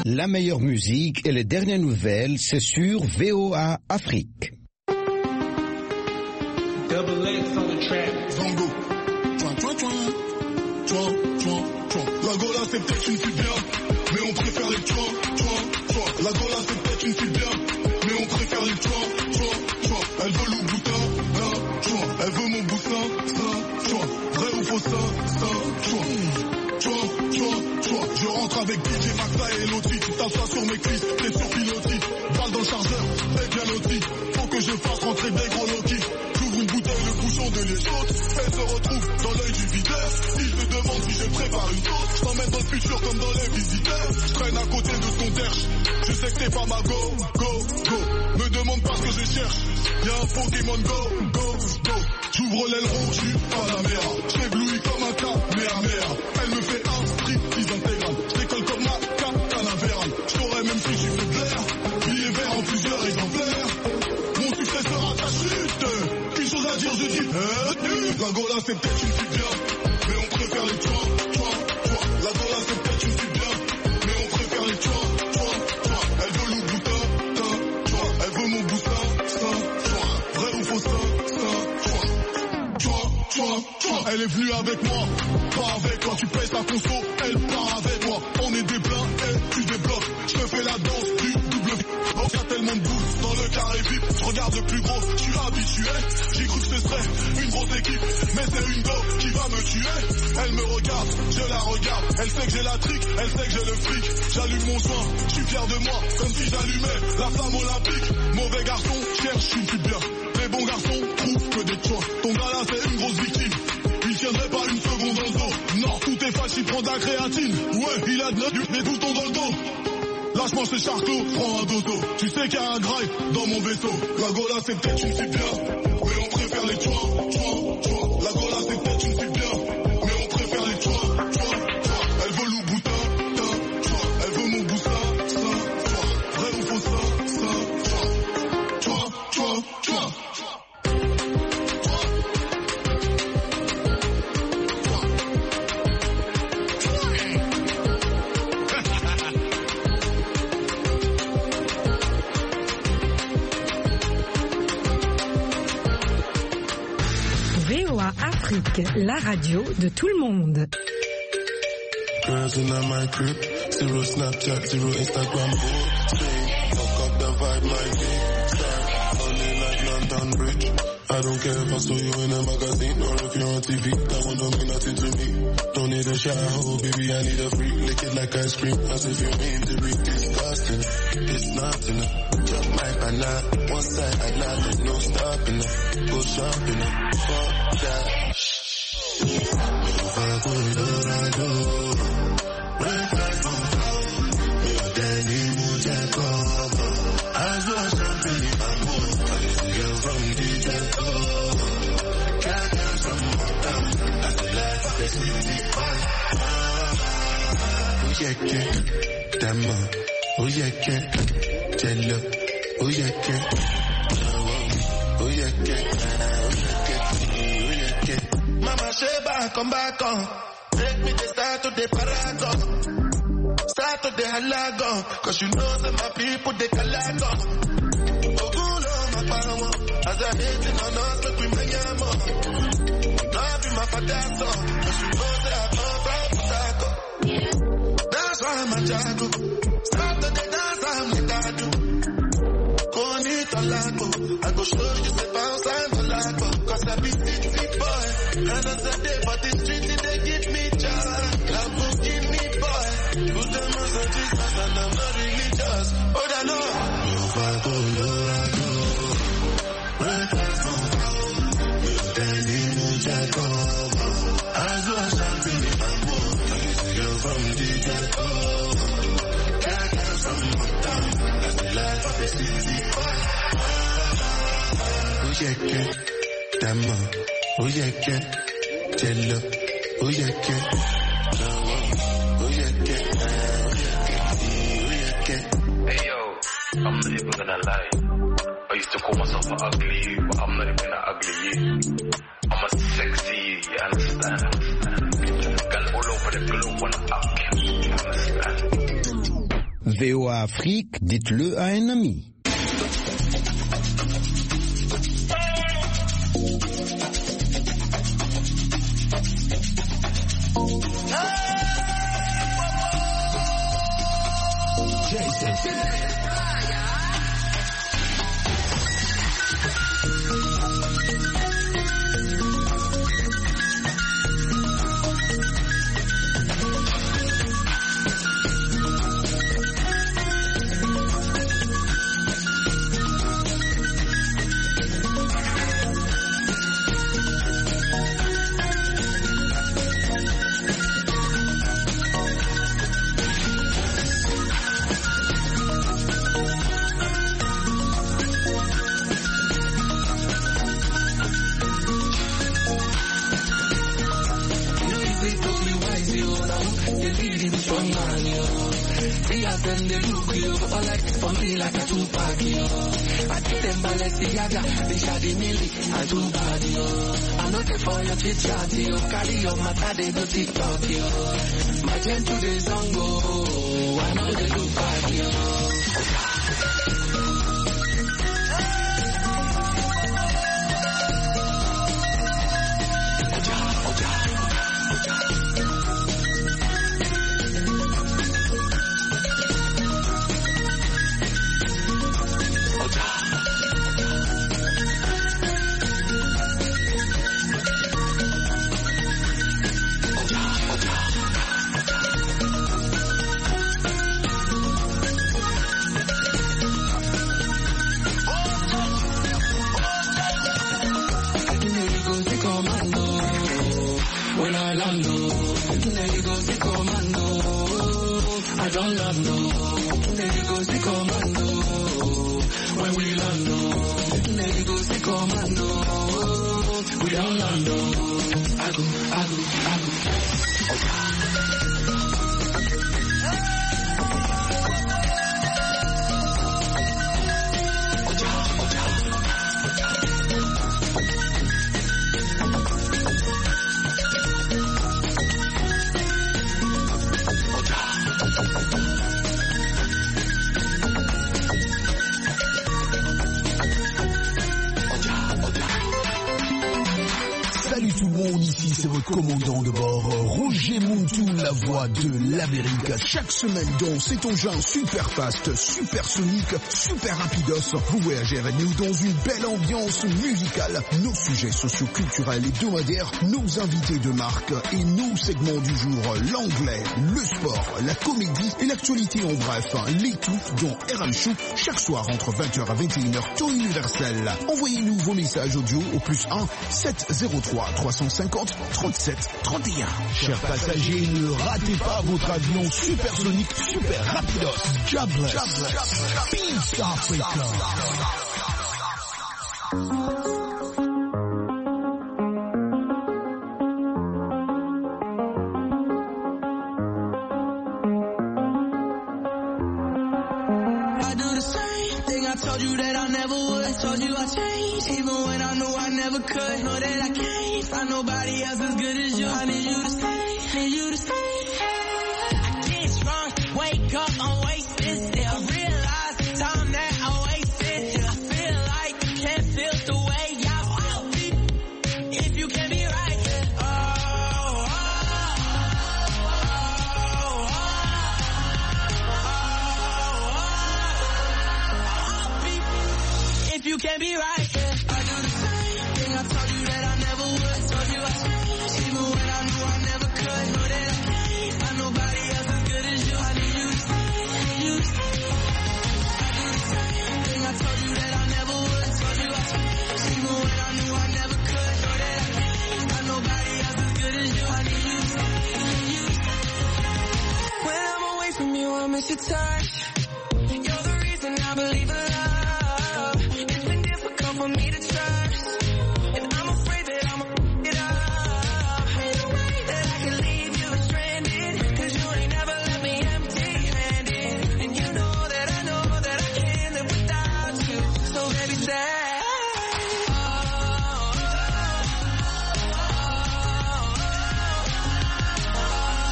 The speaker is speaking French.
La meilleure musique et les dernières nouvelles, c'est sur VOA Afrique. Double X on the track. Zango. La Gola c'est peut-être une fille bien, mais on préfère les tchouan. La Gola c'est peut-être une fille bien, mais on préfère les tchouan. Elle veut le boutin, elle veut mon boussin, vrai ou faux ça, Je rentre avec DJ Maxa et Lotri, tu t'assois sur mes cuisses, t'es sur pilotis, balle dans le chargeur, t'es bien loti, faut que je fasse rentrer des gros Loki. J'ouvre une bouteille, le bouchon de l'échaute, elle se retrouve dans l'œil du videur. Si je te demande si je prépare une sauce, je t'emmène dans le futur comme dans les visiteurs. Je traîne à côté de ton derche, je sais que t'es pas ma go. Me demande pas ce que je cherche, y'a un Pokémon go. J'ouvre l'aileron, j'suis pas la mère, j'éblouis comme un Kamehameha. Elle me fait un striptease intégral, j'décolle comme ma Canaveral. J't'aurais même si j'suis fait clair, billet vert en plusieurs exemplaires. Mon succès sera ta chute, une chose à dire je dis la Gola c'est peut-être une fille bien, mais on préfère les tchouan. La Gola c'est peut-être une fille bien, mais on préfère les tchouan. Elle veut le boutin, elle veut mon boussin, vrai ou faux ça. Elle est venue avec moi, pas avec toi. Tu pèses ta conso, elle part avec moi. On est des blancs et tu débloques. Je te fais la danse du double. Oh, y'a tellement de boules dans le carré vip. Je regarde le plus gros, je suis habitué. J'ai cru que ce serait une grosse équipe, mais c'est une go qui va me tuer. Elle me regarde, je la regarde. Elle sait que j'ai la trique, elle sait que j'ai le fric. J'allume mon joint, je suis fier de moi, comme si j'allumais la flamme olympique. Mauvais garçon, cherche une fille bien. Les bons garçons trouvent que des choix. Ton gars là c'est une grosse victime. Il tiendrait pas une seconde dans le dos. Non, tout est fâche, il prend de la créatine. Ouais, il a de la mais tout le temps dans le dos. Lâche-moi ce charclos, prends un dodo. Tu sais qu'il y a un graille dans mon vaisseau. La Gola c'est peut-être une fille bien, mais on préfère les tchouan. La Gola c'est peut-être une fille bien, mais on préfère les tchouan. Elle veut le boutin, elle veut mon boussin, vrai ou faux ça. VOA Afrique, la radio de tout le monde. Girls in my crib, zero Snapchat, zero Instagram, fuck up the vibe, my big star, only like London Bridge. I don't care if I saw you in a magazine or if you're on TV, that one don't mean nothing to me. Don't need a shower, baby, I need a freak, lick it like ice cream, as if you mean to be disgusting. It's nothing, chop my banana, one side I not, there's no stopping, go shopping, fuck that. Fuck Colorado. Mama Sheba, come back on. Take me to start to the paragon. Start to the halagon. Cause you know that my people, they calagon. Ogulo, my power. As I hate on us, like we may have more. Love in my father's son. Cause you know that I come from Potako. That's why I'm a jago. Start to the dance, I'm the dadu. Koni Tolago. I go show you the bounce and the lago. Cause I be sexy boy. And as a day, but the street, they give me joy. Lambo give me boy. Put them on the Jesus and I'm not religious. Oh, I know. Hey yo, I'm not even gonna lie. I used to call myself an ugly you, but I'm not even an ugly you. I'm a sexy you, you understand? Girl all over the globe wanna fuck you, understand? VOA Afrique, dites-le à un ami. Commandant de bord, Roger Muntu, la voix de l'Amérique. Chaque semaine dans cet engin super fast, super sonique, super rapidos, vous voyagez avec nous dans une belle ambiance musicale. Nos sujets socio-culturels hebdomadaires, nos invités de marque et nos segments du jour, l'anglais, le sport, la comédie et l'actualité en bref. Les tout dans RM Show, chaque soir entre 20h à 21h, temps universel. Envoyez-nous vos messages audio au +1 703 350 37 31. Chers passagers, ne ratez pas votre avion supersonique, super rapidos. Jobless. Peace Africa. I do the same thing I told you that I never would. I told you I changed, even when I knew I never could. Know that I can't find nobody else as good as you. I need you to stay, need you to stay. I get strong, wake up, I'm wasted still. I realize the time that I wasted. I feel like you can't feel the way I feel. If you can be right. If you can be right, yeah. I do the same thing I told you that I never would. I told you I changed, even when I knew I never could. Know that I can't find nobody else as good as you. I need you to stay, need you to stay. I do the same thing I told you that I never would. I told you I changed, even when I knew I never could. Know that I can't find nobody else as good as you. I need you to stay, need you to stay. When I'm away from you, I miss your touch. You're the reason I believe in